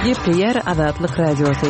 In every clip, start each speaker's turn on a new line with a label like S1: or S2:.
S1: Ýeper Azatlyk radiosu.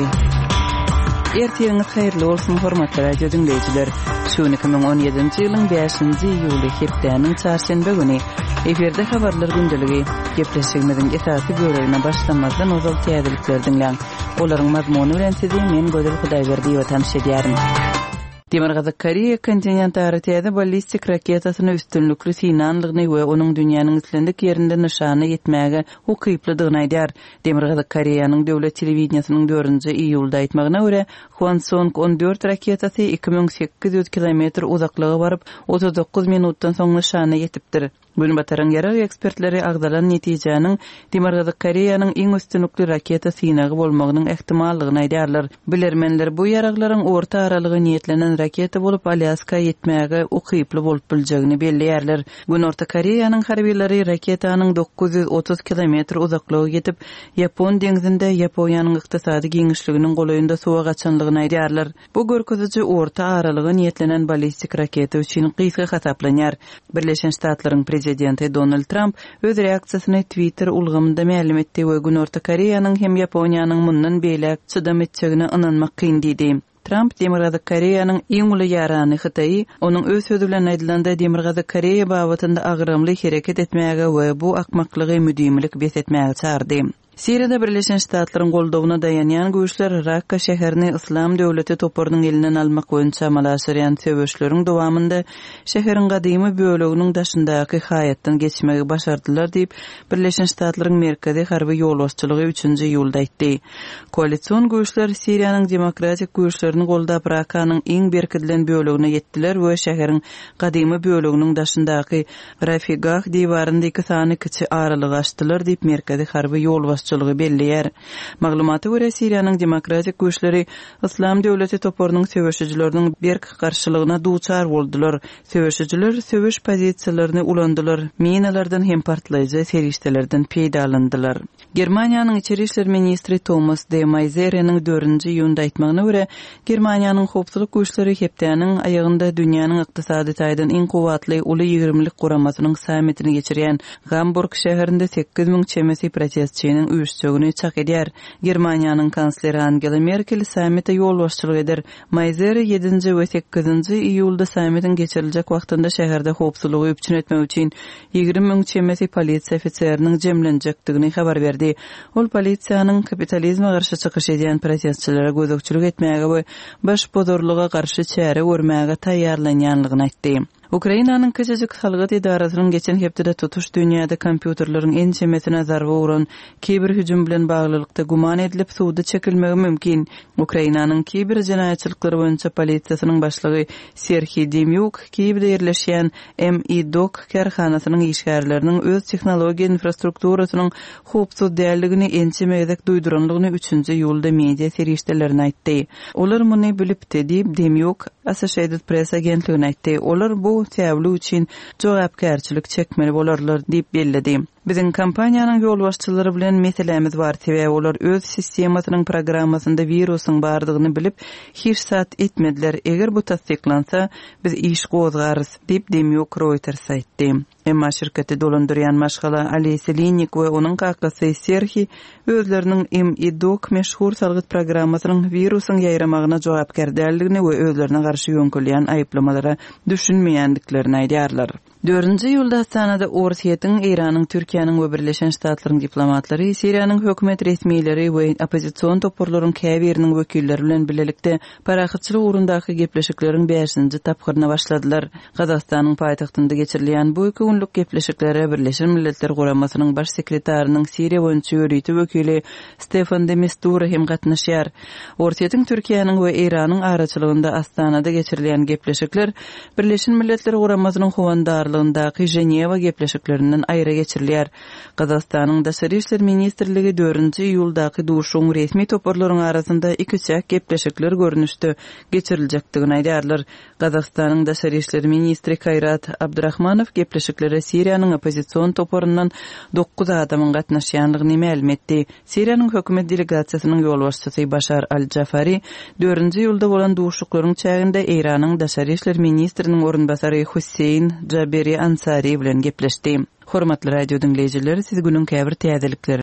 S1: Ertiňiz haýyrly bolsun hormatly radio dinleýijiler. Şu 2017-nji ýylyň 5-nji iýuly hepdeniň çarşembe güni eferde habarlar gündeligi gepleşigimiziň esasy bölegine başlamazdan ozal täzelikler dinleň. Olaryň mazmuny bilen sizi men Gözel Hudaýberdi we tanış edýärim. Demirgazyk Koreýa kontinentary täze ballistik raketasyny üstünlükli sinanlygyny we onuň dünýäniň islendik ýerinde nyşany ýetmäge ukyplydygyny aýdýar. Demirgazyk Koreýanyň döwlet telewizionasynyň 4-nji iýulda aýtmagyna görä, Hwasong 14 raketasy 2800 kilometr uzaklyga baryp 39 minutdan soň nyşany ýetipdir. Gün bataryň ýerel ekspertleri agdalan netijäniň Demirgazyk Koreýanyň iň üstünlükli raketa synagy bolmagynyň ähtimallygyny aýdýarlar. Bilermenler bu ýaraglaryň orta aralygy niýetlenen raketa bolup Alyaska ýetmäge ukyply bolup biljegini belliýärler. Gün Orta Koreýanyň harbiýleri raketanyň 930 kilometr uzaklyga ýetip, Ýapon deňizinde Ýaponiýanyň ykdysady giňişliginiň golaýynda suwa gaçanlygyny aýdýarlar. Bu görkeziji orta aralygy niýetlenen ballistik raketa üçin gysga hasaplanýar. Birleşen Ştatlaryň prezidenti Donald Trump öz reaksiýasyny Twitter ulgamynda ma'lum etdi we Gün Orta Koreýanyň hem Ýaponiýanyň mundan beýle çydam etjegine ynanmak kyn diýdi. Trump Demirgazyk Koreýanyň iň uly ýarany Hytaýy, onuň öz sözü bilen aýdylanda Demirgazyk Koreýa babatynda agramly hereket etmäge we bu akmaklygy müdimlik besetmäge çağırdy. Siriýada Birleşen Ştatlaryň goldawyna dayanýan güýçler Rakka şäherini Islam döwleti toparynyň elinden almak boýunça amalaşýan söwüşleriň dowamında şäheriň gadymy böleginiň daşyndaky haýatdan geçmegi başardylar diýip Birleşen Ştatlaryň merkezi harby ýolbaşçylygy 3-nji iýulda aýtdy. Koalisiýon güýçler Siriýanyň demokratik güýçlerini goldap Rakkanyň iň berkidilen bölegine ýetdiler we şäheriň gadymy böleginiň daşyndaky Rafigah diýwaryndaky sany kiçi aralygy açdylar diýip merkezi harby ýolbaşçylygy belliýär. Maglumaty görä Siriýanyň demokratik güýçleri Islam döwleti toparynyň söwüşçileriniň berk garşylygyna duçar boldular. Söwüşçiler söwüş pozisiýalaryny ulandylar. Minalardan hem partlaýjy serişdelerden peýdalandylar. Germaniýanyň içeri işler ministri Thomas de Maizer'iniň 4-nji iýunda aýtmagyna görä, Germaniýanyň howpsuzlyk güýçleri hepdeniň aýagynda dünýäniň ykdysady taýdan iň kuwatly uly 20lik guramasynyň samitini geçirýän Hamburg şäherinde 8000 çemesi protestçiniň üýtüşigini çak edýär. Germaniýanyň kansleri Angela Merkel samite ýolbaşçylyk eder. Maizer 7-nji we 8-nji iýulda samitin geçiriljek wagtynda şäherde howpsuzlygy üçin etmek üçin 20.000 çemesi polisiýa ofiseriniň jemlenjekdigini habar berdi. Ol polisiýanyň kapitalizme garşy çykyş edýän protestçilere gözükçülük etmäge we baş pozorluga garşy çäre görmäge taýýarlanýanlygyny aýtdy. Ukrainanyň Köçejik Halgat idarasynyň geçen hepde tutuş dünýäde kompýuterleriň en çemesine zarba uran kiber hüjüm bilen baglylykda guman edilip suwda çekilmegi mümkin. Ukrainanyň kiber jinaýatçylyklary boýunça polisiýasynyň başlygy Serhiy Demyuk Kiýewde ýerleşýän MI-Dok karhanasynyň işgärleriniň öz tehnologiýa infrastrukturasynyň howpsuz däldigini ençemegedek duýduranlygyny 3-nji iýulda media serişdelerine aýtdy. Olar muny bilipdi diýip Demyuk Associated Press agentligine aýtdy. Olar bu täwli üçin jogapkärçilik çekmeli bolarlar diýip bellidi. Biziň kampaniýanyň ýolbaşçylary bilen meselemiz bar diýip olar öz sistemasynyň programmasynda virusyň bardygyny bilip hiç sat etmediler. Eger bu tasdiklansa biz iş gozgarys diýip Demyuk Reuters aýtdy. Emma şirketi dolandyrýan maşgala Ali Selinik we onuň kakasy Serhiy özleriniň MI-Dok meşhur salgyt programmasynyň virusyň ýaýramagyna jogapkär däldigini we özlerine garşy ýönkülýän aýplamalara düşünmeýändiklerini aýdýarlar. 4-nji iýulda Astanada Orsiýetiň, Iranyň, Türkiýanyň we Birleşen Ştatlaryň diplomatlary, Siriýanyň hökümet resmiýetleri we opozisiýon toporlaryň käbiriniň wekilleri bilen bilelikde parahatçylyk urundaky gepleşikleriň 5-nji tapgyryna başladylar. Gazakstanyň paýtagtynda geçirilýän bu 2 günlük gepleşiklere Birleşen Milletler Guramasynyň baş sekretarinyň Siriýa boýunça ýörüýti wekili Stefan de Mistura hem gatnaşýar. Orsiýetiň, Türkiýanyň we Iranyň araçylygynda Astanada geçirilýän gepleşikler Birleşen Milletler Guramasynyň howandarlygyndaky Ženewa gepleşiklerinden aýra geçirilýär. Gazakstanyň Daşary işler ministrligi 4-nji iýuldaky duşuň resmi toporlaryň arasynda 2 çäk gepleşikler görnüşde geçiriljekdigini aýdýarlar. Gazakstanyň Daşary işler ministri Kayrat Abdurrahmanow gepleşiklere Siriýanyň opozisiýon toporundan 9 adamyň gatnaşýanlygyny ma'lum etdi. Siriýanyň hökümet delegasiýasynyň ýolbaşçysy Başar al-Jafari 4-nji iýulda bolan duşuklaryň çäginde Iranyň Daşary işler ministriniň orunbasary Hüseyin Jaberi Ansari bilen gepleşdi. Hormatly radio dinleyijileri, siz günün käbir täzelikleri